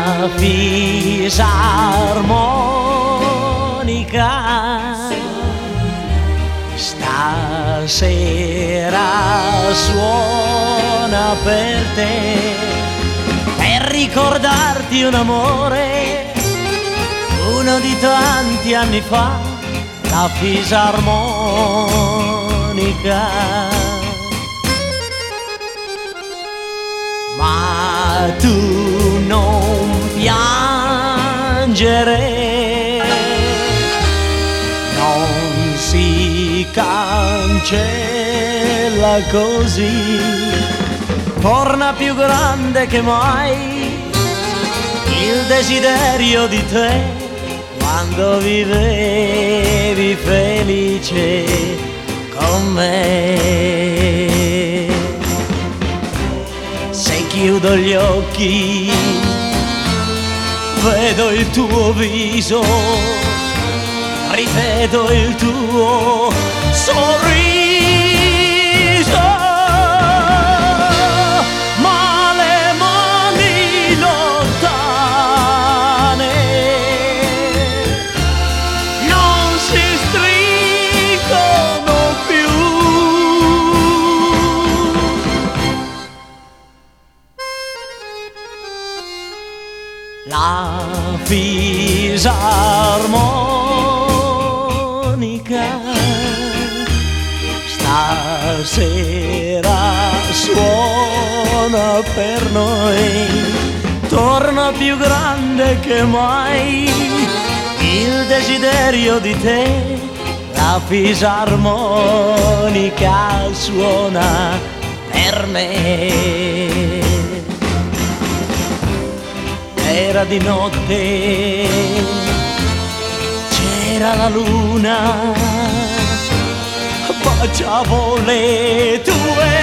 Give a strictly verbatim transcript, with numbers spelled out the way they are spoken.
La fisarmonica stasera suona per te, per ricordarti un amore, uno di tanti anni fa. La fisarmonica, ma tu non piangere, non si cancella così, torna più grande che mai il desiderio di te, quando vivevi felice con me. Se chiudo gli occhi vedo il tuo viso, rivedo il tuo sorriso, ma le mani lontane non si stringono più. La fisarmonica stasera suona per noi, torna più grande che mai il desiderio di te. La fisarmonica suona per me. Era di notte, c'era la luna, baciavo le tue